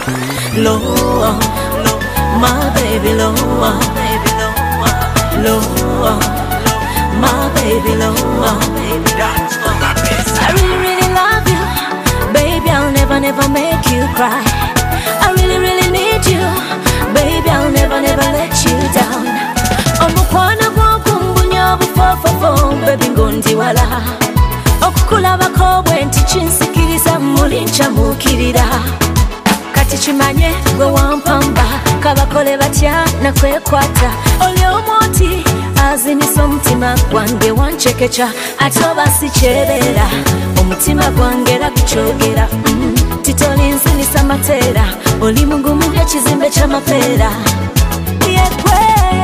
low, my baby low, low, my baby low. I really, really love you, baby. I'll never, never make you cry. I really, really need you, baby. I'll never, never let you down. Omukwana gwokumbunya bufofofo, baby ngondi wala. Okukulabako bwenti kinsikiriza muli nkyamukirira. Kati kimanye gwe wampamba, kabakole batya nakwekwata. Oli omwoti azinisa omutima gwange wancekeca, ate oba sikyebera omutima gwange era gukyogera. Titoli nzinisa mateera, oli mugumu ekizimbe ky'amapeera. Yegwe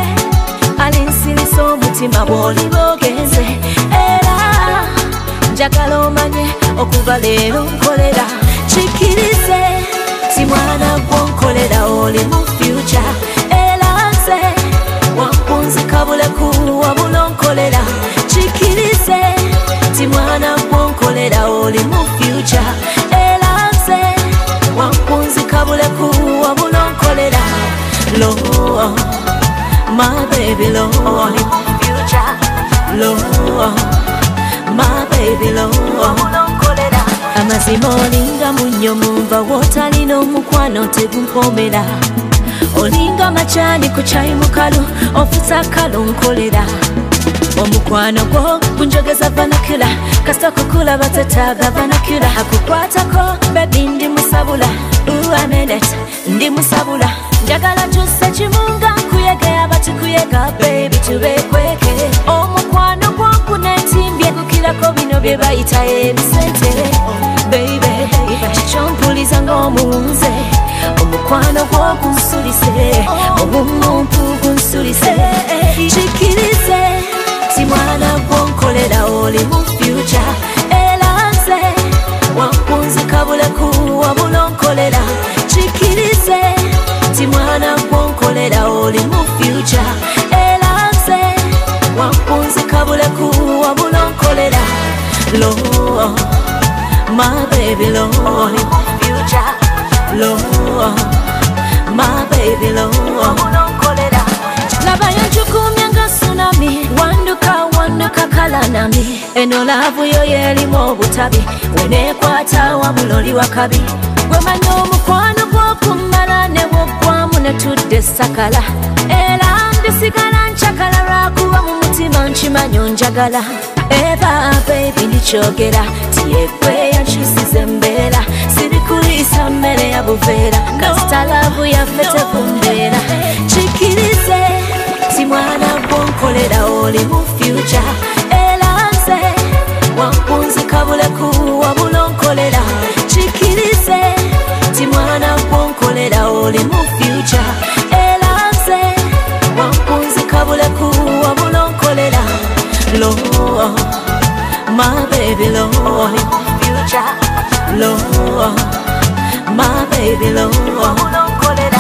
alinsirisa omutima bw'oli boogenze, era njagala omanye okuva leero nkolera. Kikirize si mwana gw'onkolera, oli mu future, era nze wankunzika buleku wabula onkolera. Kikirize si mwana gw'onkolera, oli mu future, era nze wankunzika buleku wabula onkolera. Low, my baby low, oli mu future, low, my baby low. Amazima olinga munyo munva wotalina omukwano tegumpomera. Olinga machani ku chai mukalu ofusa kalo nkolera. Omukwano gwo gunjogeza vanakula, kasita kukula batetaga vanakula. Akukwatako baby ndi musabula, I made it ndi musabula. Njagala kyusa kimunga nkuyege abatukuyega baby tubekweke. Omukwano gwangu netimbye gukirako bino bye bayita ebisente. Baby kikyompuliza ng'omuwunze, omukwano gwo gunsulise, obumuntu gunsulise. Kikirize si mwana gw'onkolera, oli mu future, era nze wankunzika buleku wabula onkolera. Kikirize si mwana gw'onkolera, oli mu future, era nze wankunzika buleku wabula onkolera. Low, my baby low, oli mu future, low, my baby low. Laba yanchukumya nga tsunami, wanduka kala nami. Eno laavu yo yerimu obutabi, wenekwata wabula oli wakabi. Gwemanya omukwano gw'okumala ne bw'oggwamu ne tudde sakala, era ndisigala nkyakala lwakuba mu mutima nkimanyo njagala. Eva baby ndikyogera, tiyegwe yankyusiza embeera, sirikuliisa mmere ya buveera, kasita laavu yaffe tekumbeera. Kikirize si mwana gw'onkolera, oli mu future, era nze wankunzika buleku wabula onkolera. Kikirize si mwana gw'onkolera, oli mu future, era nze wankunzika buleku wabula onkolera. Low, my baby low, oli mu future, low, my baby low.